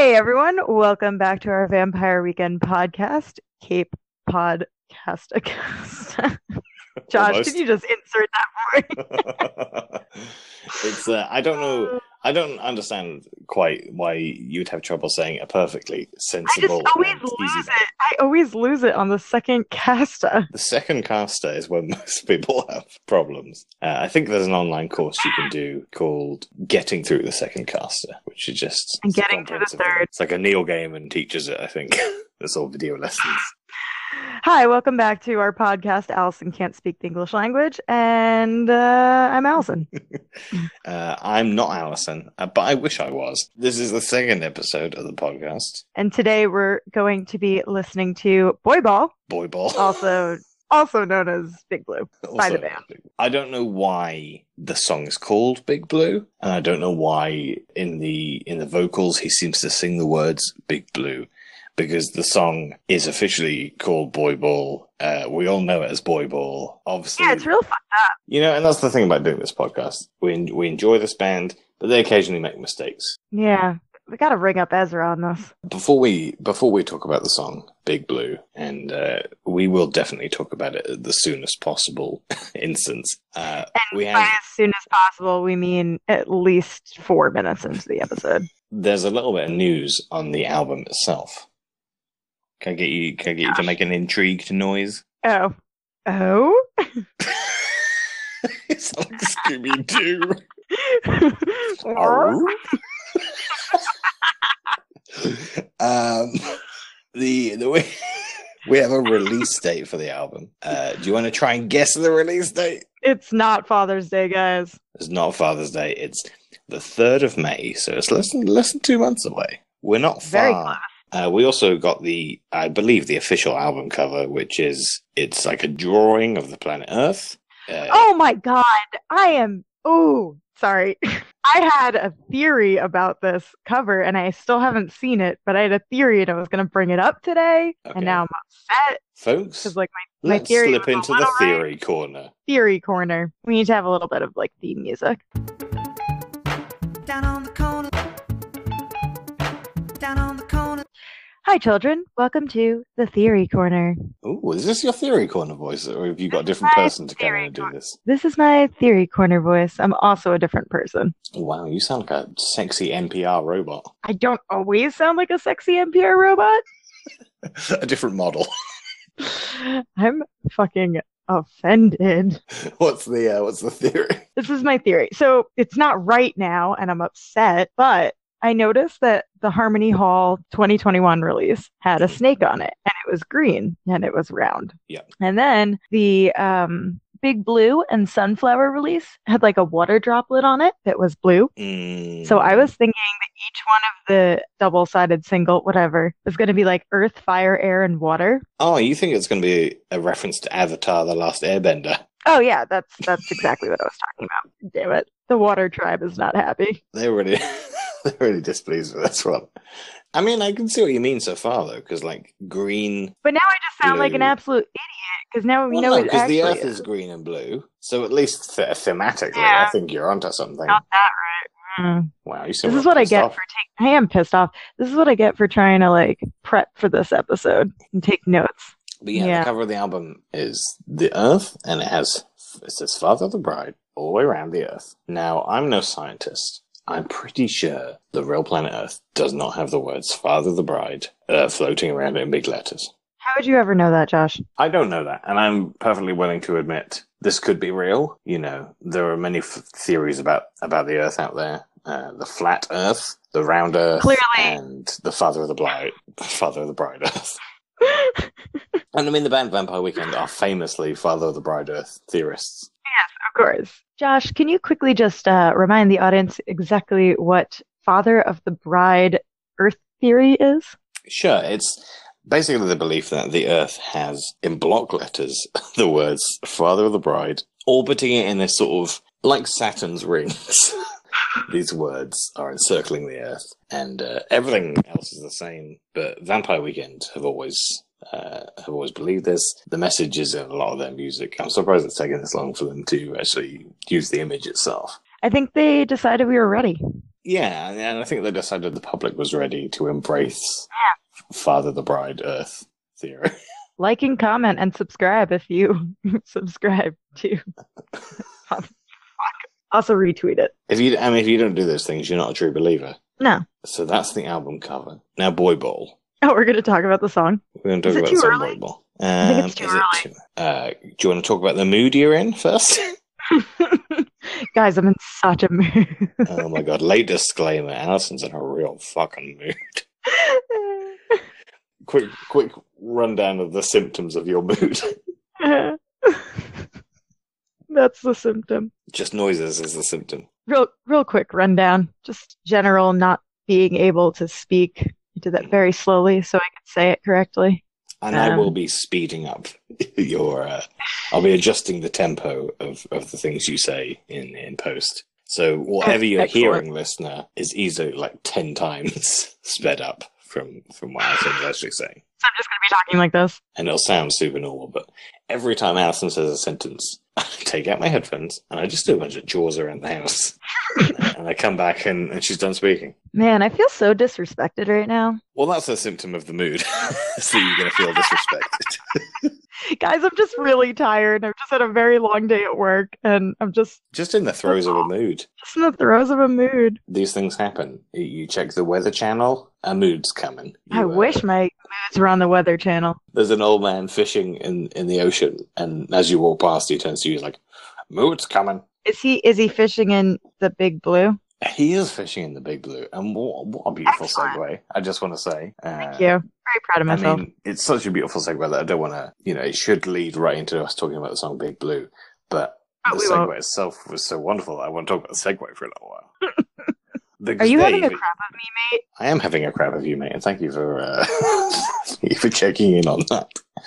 Hey everyone, welcome back to our Vampire Weekend podcast, Cape Podcasticast. Josh, can Almost. you just insert that It's I don't know. for me? I don't understand quite why you'd have trouble saying a perfectly I just sensible always and easy lose name. it. I always lose it on the second casta. The second caster is where most people have problems. I think there's an online course you can do called Getting Through the Second Caster, which is just And it's a getting to the comprehensive third. thing. It's like a Neil Gaiman teaches it, I think. It's all video lessons. Hi, welcome back to our podcast. Allison can't speak the English language, and I'm Allison. I'm not Allison, but I wish I was. This is the second episode of the podcast. And today we're going to be listening to Boy Ball, Boy Ball. also known as Big Blue, by the band. I don't know why the song is called Big Blue, and I don't know why in the vocals he seems to sing the words Big Blue, because the song is officially called Boy Ball. We all know it as Boy Ball, obviously. Yeah, it's real fun. And that's the thing about doing this podcast. We enjoy this band, but they occasionally make mistakes. Yeah, we got to ring up Ezra on this. Before we talk about the song Big Blue, and we will definitely talk about it at the soonest possible instance. And by as soon as possible, we mean at least 4 minutes into the episode. There's a little bit of news on the album itself. Can I get you to make an intrigued noise? Oh. It's like Scooby-Doo. The way we have a release date for the album. Do you want to try and guess the release date? It's not Father's Day, guys. It's not Father's Day. It's the 3rd of May, so it's less than 2 months away. We're not Very far. We also got I believe, the official album cover, which it's like a drawing of the planet Earth. Oh my God. Sorry. I had a theory about this cover and I still haven't seen it, but I had a theory and I was going to bring it up today. Okay. And now I'm upset. Folks, Because my let's theory slip was into a the little theory corner. Theory corner. We need to have a little bit of theme music. Down on the corner. Down on the corner. Hi, children. Welcome to the Theory Corner. Ooh, is this your theory corner voice, or have you got a different person to come in and do this? This is my Theory Corner voice. I'm also a different person. Wow, you sound like a sexy NPR robot. I don't always sound like a sexy NPR robot. A different model. I'm fucking offended. What's the theory? This is my theory. So it's not right now, and I'm upset, but I noticed that the Harmony Hall 2021 release had a snake on it, and it was green, and it was round. Yeah. And then the Big Blue and Sunflower release had a water droplet on it that was blue. So I was thinking that each one of the double-sided single, whatever, was going to be Earth, Fire, Air, and Water. Oh, you think it's going to be a reference to Avatar: The Last Airbender? Oh yeah, that's exactly what I was talking about. Damn it. The Water Tribe is not happy. They're really displeased with this one. I mean, I can see what you mean so far, though, because green. But now I just sound like an blue. absolute idiot because now we know it because actually the Earth is is green and blue, so at least thematically, Yeah. I think you're onto something. not that right. Wow, you seem This is real what I pissed get off. for taking. I am pissed off. This is what I get for trying to prep for this episode and take notes. But yeah, Yeah. the cover of the album is the Earth, and it says "Father of the Bride" all the way around the Earth. Now, I'm no scientist. I'm pretty sure the real planet Earth does not have the words "Father of the Bride" floating around in big letters. How would you ever know that, Josh? I don't know that, and I'm perfectly willing to admit this could be real. There are many theories about the Earth out there. The flat Earth, the round Earth, Clearly. and the Father of the Bride Earth. And I mean, the band Vampire Weekend are famously Father of the Bride Earth theorists. Of course. Josh, can you quickly just remind the audience exactly what Father of the Bride Earth theory is? Sure, it's basically the belief that the Earth has, in block letters, the words Father of the Bride, orbiting it in a sort of, like Saturn's rings. These words are encircling the Earth, and everything else is the same, but Vampire Weekend have always believed this. The message is in a lot of their music. I'm surprised it's taken this long for them to actually use the image itself. I think they decided we were ready. Yeah, and I think they decided the public was ready to embrace Father the Bride Earth theory. Like and comment and subscribe if you subscribe to. Also retweet it. If you don't do those things, you're not a true believer. No. So that's the album cover. Now, Boy Ball. Oh, we're going to talk about the song. We're going to talk about the song Boy Ball. I think it's too early. Do you want to talk about the mood you're in first? Guys, I'm in such a mood. Oh my god! Late disclaimer: Alison's in a real fucking mood. Quick rundown of the symptoms of your mood. That's the symptom. Just noises is the symptom. Real quick rundown. Just general not being able to speak. I did that very slowly so I could say it correctly. And I will be speeding up your. I'll be adjusting the tempo of the things you say in post. So whatever you're hearing, listener, is easily like 10 times sped up from what Alison's actually saying. So I'm just going to be talking like this. And it'll sound super normal, but every time Alison says a sentence, I take out my headphones and I just do a bunch of chores around the house. And I come back and she's done speaking. Man, I feel so disrespected right now. Well, that's a symptom of the mood. So you're going to feel disrespected. Guys, I'm just really tired. I've just had a very long day at work, and I'm just in the throes of a mood. Just in the throes of a mood. These things happen. You check the Weather Channel, a mood's coming. I wish my moods were on the Weather Channel. There's an old man fishing in the ocean, and as you walk past, he turns to you, he's like, mood's coming. Is he fishing in the Big Blue? He is fishing in the Big Blue, and what a beautiful segue, I just want to say. Thank you. Very proud of myself. I mean, it's such a beautiful segue that I don't want to, it should lead right into us talking about the song Big Blue, but the segue itself was so wonderful that I want to talk about the segue for a little while. Are you having a crap of me, mate? I am having a crap of you, mate, and thank you for checking in on that.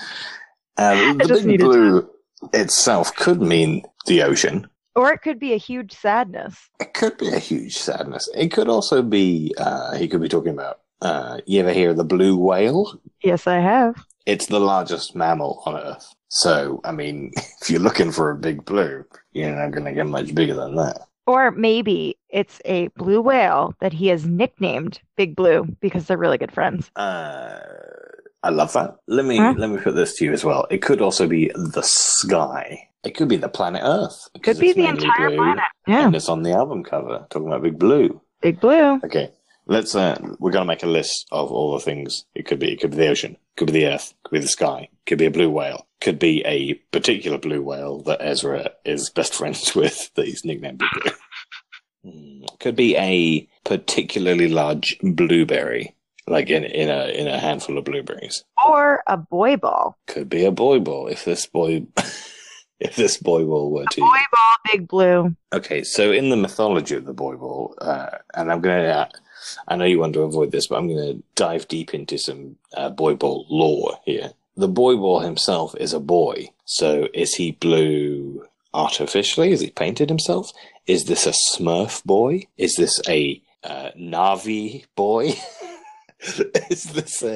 The Big Blue itself could mean the ocean. Or it could be a huge sadness. It could be a huge sadness. It could also be, he could be talking about, you ever hear of the blue whale? Yes, I have. It's the largest mammal on Earth. So, I mean, if you're looking for a big blue, you're not going to get much bigger than that. Or maybe it's a blue whale that he has nicknamed Big Blue because they're really good friends. I love that. Let me put this to you as well. It could also be the sky. It could be the planet Earth. It could be the entire planet. Yeah. And it's on the album cover, talking about Big Blue. Big Blue. Okay. Let's, we're going to make a list of all the things it could be. It could be the ocean. It could be the Earth. It could be the sky. It could be a blue whale. It could be a particular blue whale that Ezra is best friends with that he's nicknamed Big Blue. It could be a particularly large blueberry, like in a handful of blueberries. Or a boy ball. Could be a boy ball if this boy... If this boy ball were to... Boy ball, Big Blue. Okay, so in the mythology of the boy ball, and I'm going to... I know you want to avoid this, but I'm going to dive deep into some boy ball lore here. The boy ball himself is a boy. So is he blue artificially? Has he painted himself? Is this a Smurf boy? Is this a Navi boy? Is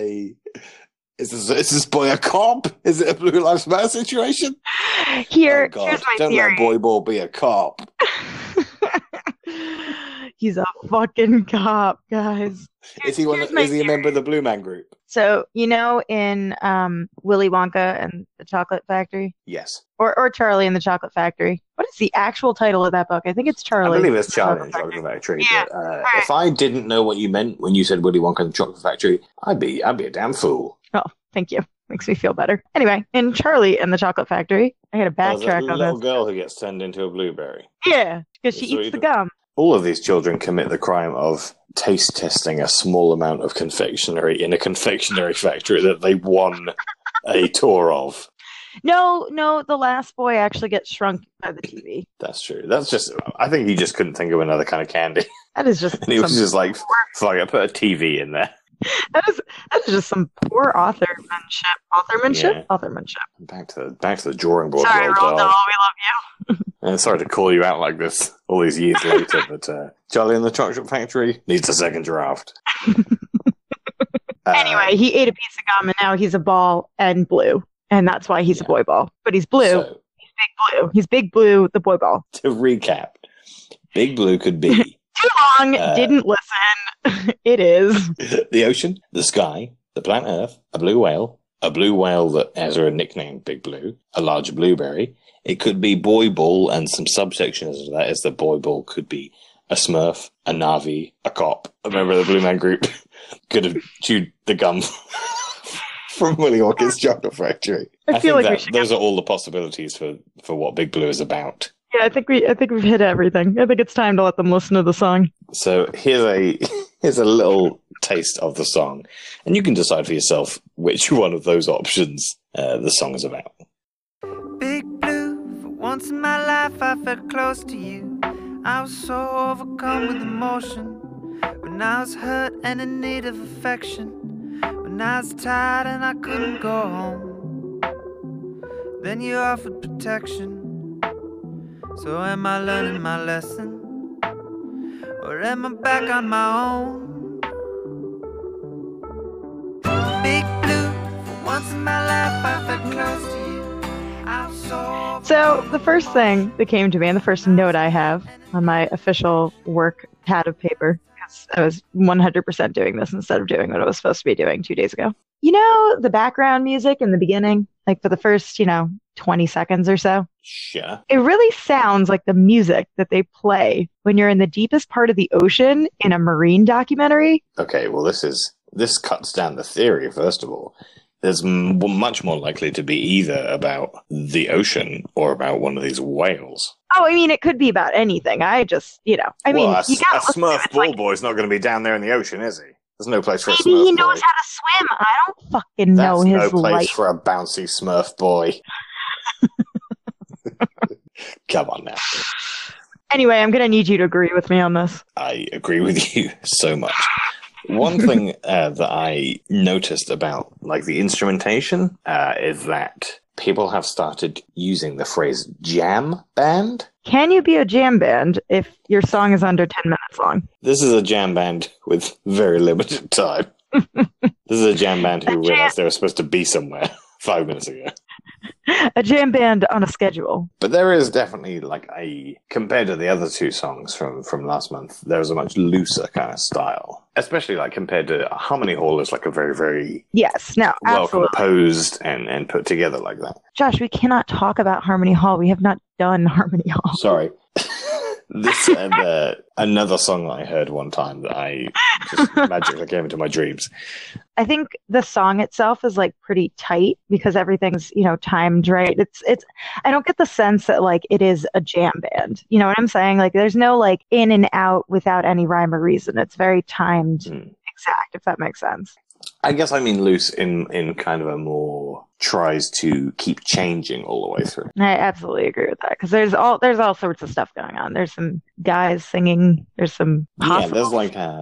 this boy a cop? Is it a Blue Lives Matter situation? Here's my Don't theory. let boy ball be a cop. He's a fucking cop, guys. Is he a member of the Blue Man Group? So, in Willy Wonka and the Chocolate Factory? Yes. Or Charlie and the Chocolate Factory. What is the actual title of that book? I think it's Charlie. I believe it's Charlie and the Chocolate Factory. Yeah. But, right. If I didn't know what you meant when you said Willy Wonka and the Chocolate Factory, I'd be a damn fool. Oh, thank you. Makes me feel better. Anyway, in Charlie and the Chocolate Factory, I had a backtrack on this. Little girl who gets turned into a blueberry. Yeah, because she eats the gum. All of these children commit the crime of taste testing a small amount of confectionery in a confectionery factory that they won a tour of. No, the last boy actually gets shrunk by the TV. That's true. I think he just couldn't think of another kind of candy. That is just... And he was just like, fuck it, put a TV in there. That is just some poor authormanship. Yeah. Authormanship. Back to the drawing board. Sorry, Roald Dahl, we love you. And sorry to call you out like this all these years later, but Charlie and the Chocolate Factory needs a second draft. Anyway, he ate a piece of gum and now he's a ball and blue. And that's why he's a boy ball. But he's blue. So, he's Big Blue. He's Big Blue, the boy ball. To recap, Big Blue could be Too long, didn't listen. It is. The ocean, the sky, the planet Earth, a blue whale that Ezra nicknamed Big Blue, a large blueberry. It could be Boy Ball, and some subsections of that is that Boy Ball could be a Smurf, a Navi, a cop, a member of the Blue Man Group. Could have chewed the gum from Willy Wonka's Chocolate Factory. I feel like those are all the possibilities for what Big Blue is about. Yeah, I think we've hit everything. I think it's time to let them listen to the song. So here's a little taste of the song, and you can decide for yourself which one of those options the song is about. Big Blue, for once in my life I felt close to you. I was so overcome with emotion when I was hurt and in need of affection. When I was tired and I couldn't go home, then you offered protection. So am I learning my lesson, or am I back on my own? Big Blue, for once in my life I felt close to you. I was so the first thing that came to me, and the first note I have on my official work pad of paper, because I was 100% doing this instead of doing what I was supposed to be doing 2 days ago. You know, the background music in the beginning, like for the first, 20 seconds or so? Sure. It really sounds like the music that they play when you're in the deepest part of the ocean in a marine documentary. Okay, well, this cuts down the theory, first of all. There's much more likely to be either about the ocean or about one of these whales. Oh, I mean, it could be about anything. I just, a Smurf ball boy's not going to be down there in the ocean, is he? There's no place for a Smurf boy. Maybe he knows how to swim. I don't fucking know his life. That's no place for a bouncy Smurf boy. Come on now. Anyway, I'm going to need you to agree with me on this. I agree with you so much. One thing that I noticed about the instrumentation is that people have started using the phrase jam band. Can you be a jam band if your song is under 10 minutes long? This is a jam band with very limited time. This is a jam band who realized they were supposed to be somewhere 5 minutes ago. A jam band on a schedule. But there is definitely compared to the other two songs from last month, there's a much looser kind of style. Especially compared to Harmony Hall is a very, very well composed and put together like that. Josh, we cannot talk about Harmony Hall. We have not done Harmony Hall. Sorry. This and another song that I heard one time that I just magically came into my dreams. I think the song itself is pretty tight because everything's timed right. It's I don't get the sense that it is a jam band. You know what I'm saying? There's no in and out without any rhyme or reason. It's very timed, exact, if that makes sense. I guess I mean loose in kind of a more tries to keep changing all the way through. I absolutely agree with that because there's all sorts of stuff going on. There's some guys singing. There's some there's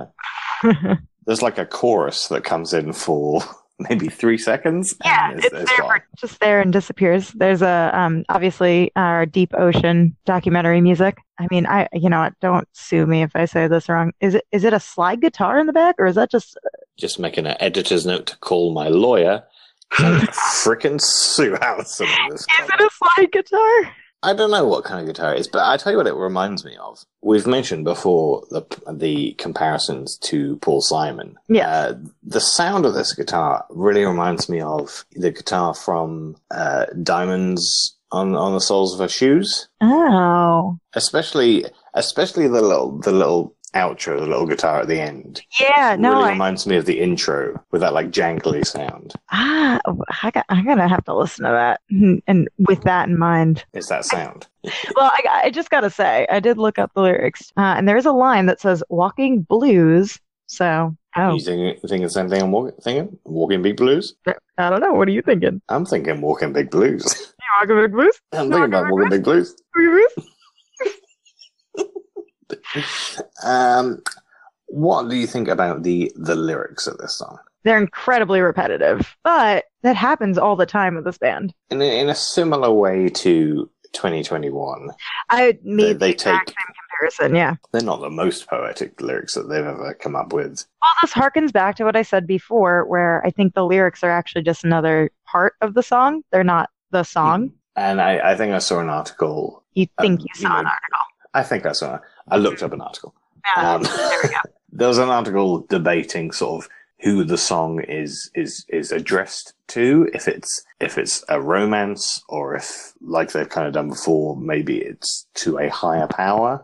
there's a chorus that comes in for maybe 3 seconds. Yeah, it's just there and disappears. There's obviously our deep ocean documentary music. I mean, don't sue me if I say this wrong. Is it a slide guitar in the back, or is that just making an editor's note to call my lawyer? Frickin' sue out some of this. Is it a slide guitar? I don't know what kind of guitar it is, but I tell you what it reminds me of. We've mentioned before the comparisons to Paul Simon. Yeah. The sound of this guitar really reminds me of the guitar from Diamonds on the Soles of Her Shoes. Oh. Especially the little outro, the little guitar at the end. Yeah, really reminds me of the intro with that jangly sound. I'm gonna have to listen to that, and with that in mind. It's that sound. Well, I just gotta say, I did look up the lyrics, and there's a line that says "Walking Blues." So, You thinking the same thing I'm thinking? Walking Big Blues? I don't know. What are you thinking? I'm thinking Walking Big Blues. You walking Big Blues? I'm thinking about Walking Big Blues. What do you think about the lyrics of this song? They're incredibly repetitive, but that happens all the time with this band. In a similar way to 2021, I made they the exact same comparison. Yeah, they're not the most poetic lyrics that they've ever come up with. Well, this harkens back to what I said before, where I think the lyrics are actually just another part of the song. They're not the song. And I think I saw an article. You think you saw an article? I think I saw it. I looked up an article. There we go. There was an article debating sort of who the song is addressed to, if it's a romance, or if, like they've kind of done before, maybe it's to a higher power.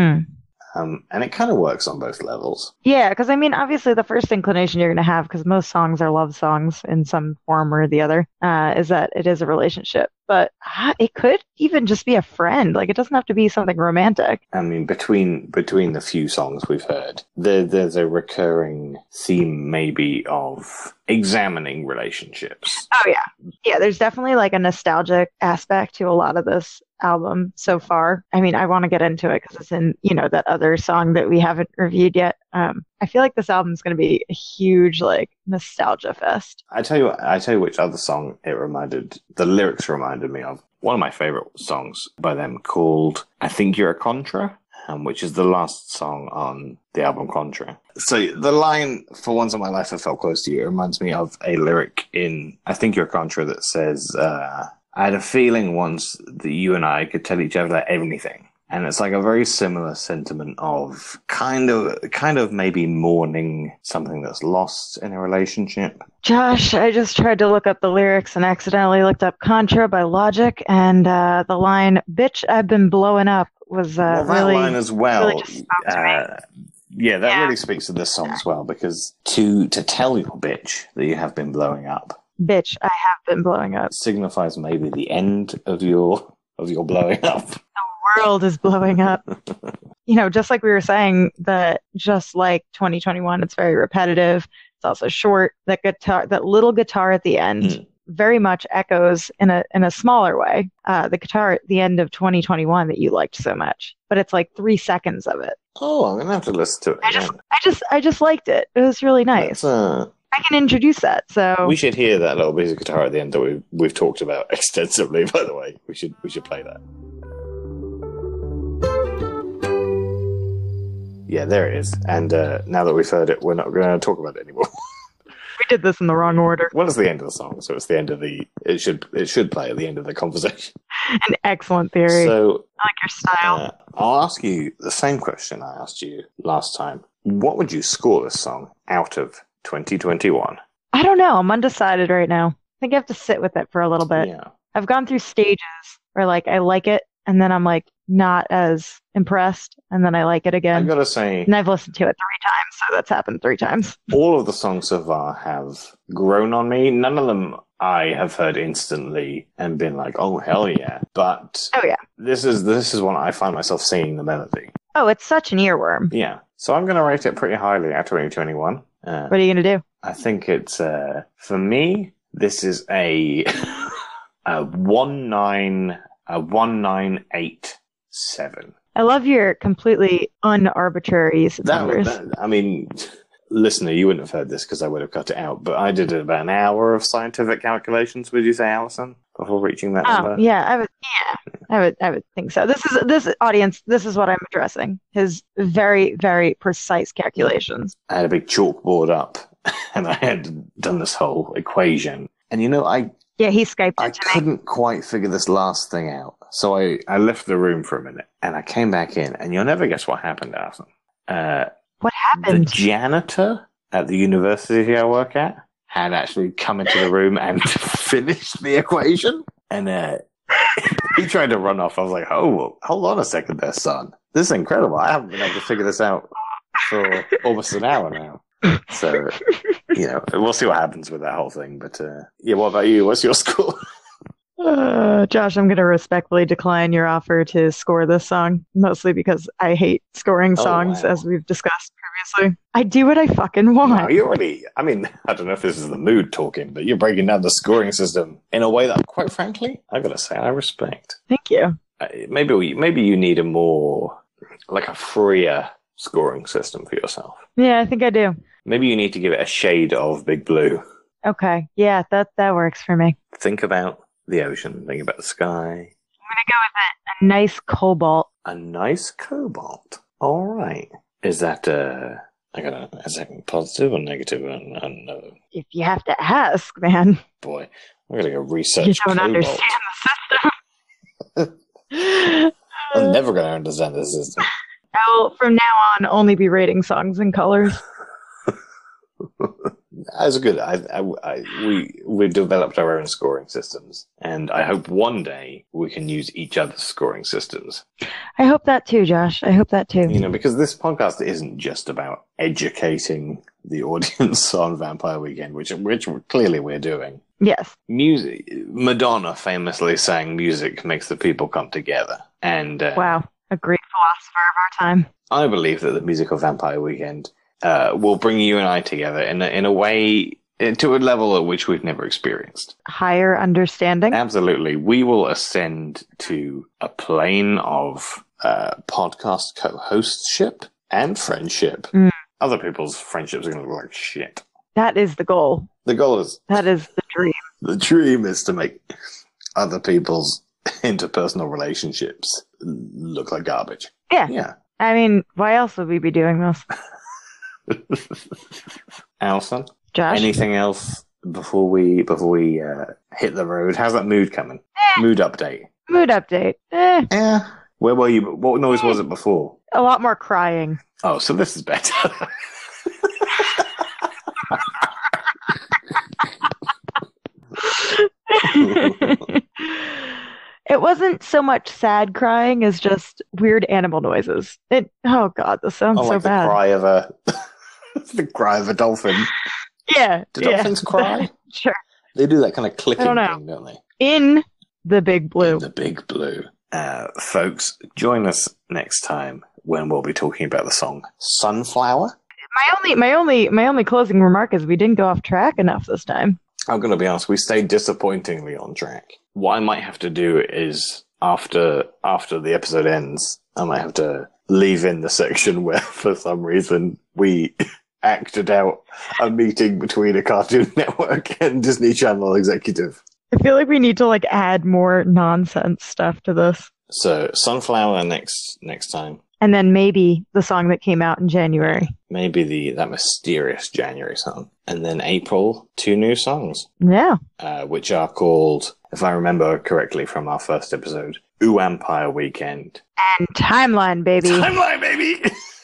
And it kind of works on both levels. Yeah, because I mean, obviously, the first inclination you're going to have, because most songs are love songs in some form or the other, is that it is a relationship. But it could even just be a friend. Like, it doesn't have to be something romantic. I mean, between the few songs we've heard, there's a recurring theme, maybe, of examining relationships. Oh, yeah. Yeah, there's definitely like a nostalgic aspect to a lot of this album so far. I mean, I want to get into it because it's in, that other song that we haven't reviewed yet. I feel like this album is going to be a huge, like, nostalgia fest. I tell you which other song the lyrics reminded me of. One of my favorite songs by them, called I Think You're a Contra, which is the last song on the album Contra. So the line, "For once in my life I felt close to you," it reminds me of a lyric in I Think You're a Contra that says, "I had a feeling once that you and I could tell each other everything." And it's like a very similar sentiment of kind of maybe mourning something that's lost in a relationship. Josh, I just tried to look up the lyrics and accidentally looked up Contra by Logic, and the line, "Bitch, I've been blowing up," was that really line as well. Really just spoke to me. Really speaks to this song as well, because to tell your bitch that you have been blowing up, bitch, I have been blowing up, signifies maybe the end of your blowing up. World is blowing up. Just like we were saying, that just like 2021, it's very repetitive. It's also short. That little guitar at the end very much echoes in a smaller way the guitar at the end of 2021 that you liked so much. But it's like 3 seconds of it. Oh, I'm gonna have to listen to it again. I just liked it. It was really nice. I can introduce that. So we should hear that little piece of guitar at the end that we've talked about extensively. By the way, we should play that. Yeah, there it is. And now that we've heard it, we're not going to talk about it anymore. We did this in the wrong order. Well, it's the end of the song, so it's the end of it should play at the end of the conversation. An excellent theory. So, I like your style. I'll ask you the same question I asked you last time. What would you score this song out of 2021? I don't know. I'm undecided right now. I think I have to sit with it for a little bit. Yeah. I've gone through stages where, like, I like it, and then I'm like not as impressed, and then I like it again. I gotta say, and I've listened to it 3 times, so that's happened 3 times. All of the songs so far have grown on me. None of them I have heard instantly and been like, "Oh hell yeah!" But this is one I find myself singing the melody. Oh, it's such an earworm. Yeah, so I'm gonna rate it pretty highly out of 2021. What are you gonna do? I think it's for me. This is a 1987. I love your completely unarbitrary use of numbers. I mean, listener, you wouldn't have heard this because I would have cut it out, but I did about an hour of scientific calculations, would you say, Alison, before reaching that number? Yeah, I would think so. This audience, this is what I'm addressing. His very, very precise calculations. I had a big chalkboard up, and I had done this whole equation. And he Skyped I couldn't quite figure this last thing out. So I left the room for a minute, and I came back in, and you'll never guess what happened, Alison. What happened? The janitor at the university I work at had actually come into the room and finished the equation. And he tried to run off. I was like, "Oh, hold on a second there, son. This is incredible. I haven't been able to figure this out for almost an hour now." So, we'll see what happens with that whole thing. But, what about you? What's your score? Josh, I'm going to respectfully decline your offer to score this song, mostly because I hate scoring songs, as we've discussed previously. I do what I fucking want. No, I don't know if this is the mood talking, but you're breaking down the scoring system in a way that, quite frankly, I got to say, I respect. Thank you. Maybe you need a more, like a freer scoring system for yourself. Yeah, I think I do. Maybe you need to give it a shade of Big Blue. Okay. Yeah, that works for me. Think about the ocean. Think about the sky. I'm going to go with a nice cobalt. A nice cobalt. All right. Is that, is that positive or negative? I don't know. If you have to ask, man. Boy, I'm going to go research You don't cobalt. understand the system. I'm never going to understand the system. I'll, from now on, only be rating songs in colors. That's good. We developed our own scoring systems, and I hope one day we can use each other's scoring systems. I hope that too, Josh. I hope that too. You know, because this podcast isn't just about educating the audience on Vampire Weekend, which clearly we're doing. Yes. Music. Madonna famously sang, "Music makes the people come together," and wow, a great philosopher of our time. I believe that the music of Vampire Weekend will bring you and I together in a way, to a level at which we've never experienced. Higher understanding? Absolutely. We will ascend to a plane of podcast co-hostship and friendship. Mm. Other people's friendships are going to look like shit. That is the goal. The goal is... That is the dream. The dream is to make other people's interpersonal relationships look like garbage. Yeah. Yeah. I mean, why else would we be doing this? Alison, Josh, anything else before we hit the road? How's that mood coming? Mood update. Mood update. Yeah. Where were you? What noise was it before? A lot more crying. Oh, so this is better. It wasn't so much sad crying as just weird animal noises. Oh God, this sounds so like bad. The cry of a the cry of a dolphin. Yeah. Do dolphins cry? Sure. They do that kind of clicking thing, don't they? In the Big Blue. In the Big Blue. Folks, join us next time when we'll be talking about the song Sunflower. My only closing remark is we didn't go off track enough this time. I'm going to be honest, we stayed disappointingly on track. What I might have to do is, after the episode ends, I might have to leave in the section where, for some reason, we acted out a meeting between a Cartoon Network and Disney Channel executive. I feel like we need to add more nonsense stuff to this. So, Sunflower next time. And then maybe the song that came out in January. Maybe that mysterious January song. And then April, 2 new songs. Yeah. Which are called, if I remember correctly from our first episode, Vampire Weekend. And Timeline, baby. Timeline, baby!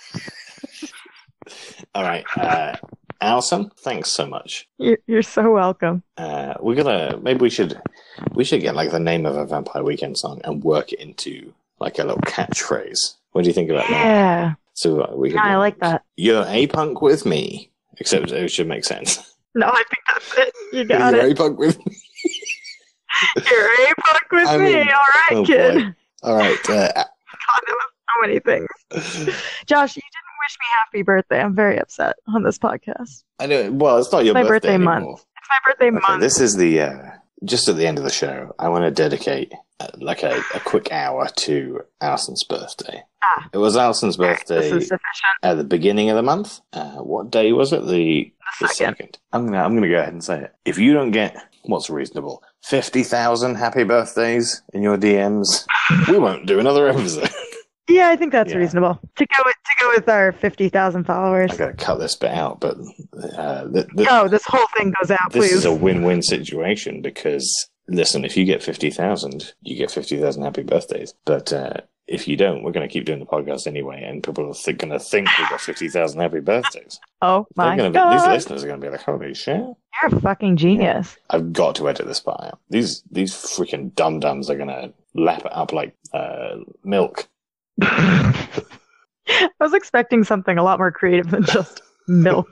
All right. Alison, thanks so much. You're so welcome. Maybe we should get the name of a Vampire Weekend song and work it into a little catchphrase. What do you think about that? Yeah. So I like that. You're a punk with me. Except it should make sense. No, I think that's it. You got You're it. a punk with me. You're a punk with me. All right, kid. Boy. All right. God, it was so many things. Josh, you didn't wish me happy birthday. I'm very upset on this podcast. I know. Well, it's not your my birthday anymore. month. It's my birthday month. This is the just at the end of the show. I want to dedicate a quick hour to Alison's birthday. It was Alison's birthday at the beginning of the month. What day was it? The second. I'm gonna go ahead and say it. If you don't get what's reasonable, 50,000 happy birthdays in your DMs, we won't do another episode. Yeah, I think that's reasonable. To go with our 50,000 followers. I gotta cut this bit out, but this whole thing goes out. This please. is a win-win situation because listen, if you get 50,000, you get 50,000 happy birthdays. But if you don't, we're going to keep doing the podcast anyway, and people are going to think we got 50,000 happy birthdays. Oh my God! These listeners are going to be like, "Holy shit! You're a fucking genius." I've got to edit this part out. These freaking dum-dums are going to lap it up like milk. I was expecting something a lot more creative than just milk.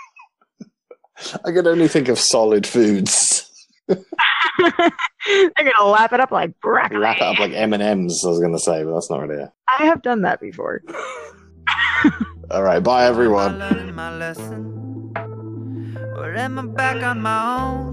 I can only think of solid foods. They're gonna lap it up like broccoli. Lap it up like M&Ms, I was gonna say, but that's not really it. I have done that before. All right, bye everyone. Learning my lesson, or am I back on my own?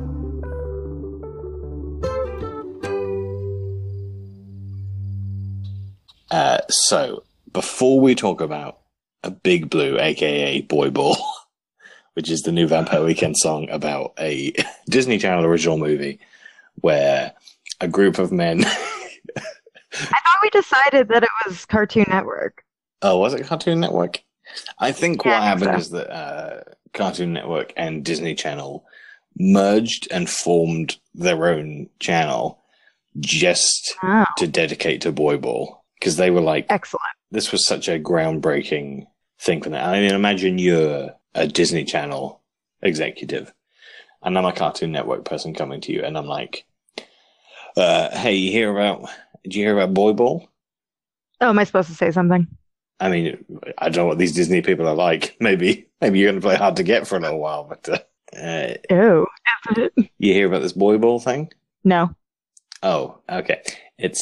So before we talk about a Big Blue, aka Boy Ball, which is the new Vampire Weekend song about a Disney Channel original movie where a group of men... I thought we decided that it was Cartoon Network. Oh, was it Cartoon Network? I think what happened is that Cartoon Network and Disney Channel merged and formed their own channel just to dedicate to Boy Ball. Because they were like... Excellent. this was such a groundbreaking thing for that. I mean, imagine you're a Disney Channel executive, and I'm a Cartoon Network person coming to you, and I'm like, "Hey, did you hear about Boy Ball?" Oh, am I supposed to say something? I mean, I don't know what these Disney people are like. Maybe you're going to play hard to get for a little while, but Oh, is it? you hear about this Boy Ball thing? No. Oh, okay. It's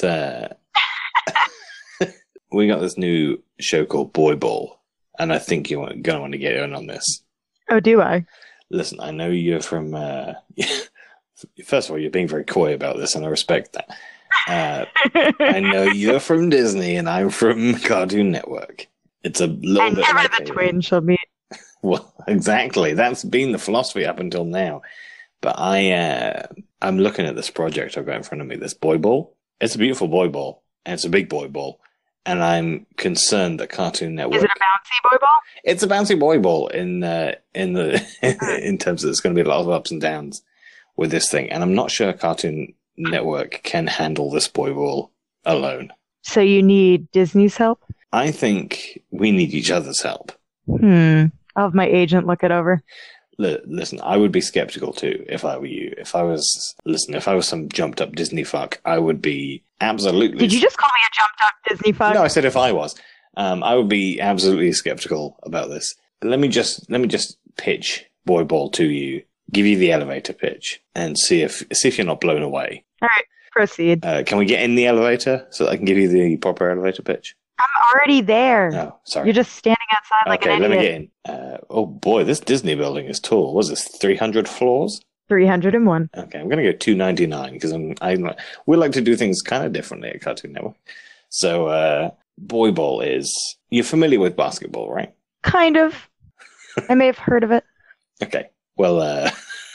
we got this new show called Boy Ball, and I think you're going to want to get in on this. Oh, do I? Listen, I know you're from. First of all, you're being very coy about this, and I respect that. I know you're from Disney, and I'm from Cartoon Network. It's a little bit. Never like the twin shall meet. Well, exactly. That's been the philosophy up until now. But I'm looking at this project I've got in front of me. This Boy Ball. It's a beautiful boy ball, and it's a big boy ball. And I'm concerned that Cartoon Network. Is it a bouncy boy ball? It's a bouncy boy ball in in terms of there's going to be a lot of ups and downs with this thing, and I'm not sure Cartoon Network can handle this boy ball alone. So you need Disney's help? I think we need each other's help. I'll have my agent look it over. Listen, I would be skeptical too if I were you. If I was some jumped up Disney fuck, I would be absolutely. Did you just call me a jumped up Disney fuck? No, I said if I was. I would be absolutely skeptical about this. Let me just pitch Boy Ball to you, give you the elevator pitch, and see if you're not blown away. All right, proceed. Can we get in the elevator so that I can give you the proper elevator pitch? I'm already there. No, sorry. You're just standing outside like an idiot. Okay, let me get in. Oh boy, this Disney building is tall. What is this, 300 floors? 301. Okay, I'm going to go 299 because we like to do things kind of differently at Cartoon Network. So, Boy Ball is, you're familiar with basketball, right? Kind of. I may have heard of it. Okay, well,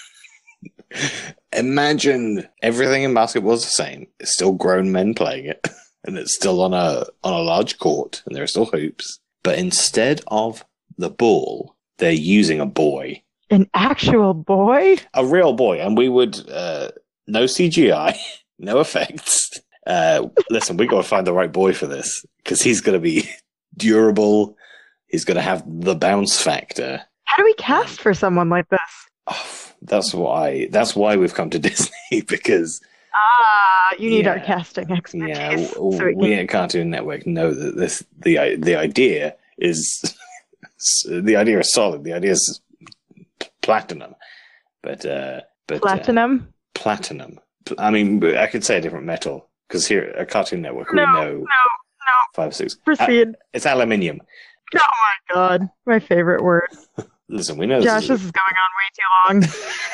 imagine everything in basketball is the same. It's still grown men playing it, and it's still on a large court, and there are still hoops. But instead of the ball, they're using a boy. An actual boy? A real boy, and we would no CGI, no effects. Listen, we got to find the right boy for this because he's going to be durable. He's going to have the bounce factor. How do we cast for someone like this? Oh, that's why we've come to Disney because you need our casting expertise. Yeah, we at Cartoon Network know that the idea is the idea is solid. The idea is platinum, but platinum. Platinum. I mean, I could say a different metal because here at Cartoon Network we know. No. 5, 6. Proceed. It's aluminium. Oh my god, my favorite word. Listen, we know. Josh, this is going on way too long.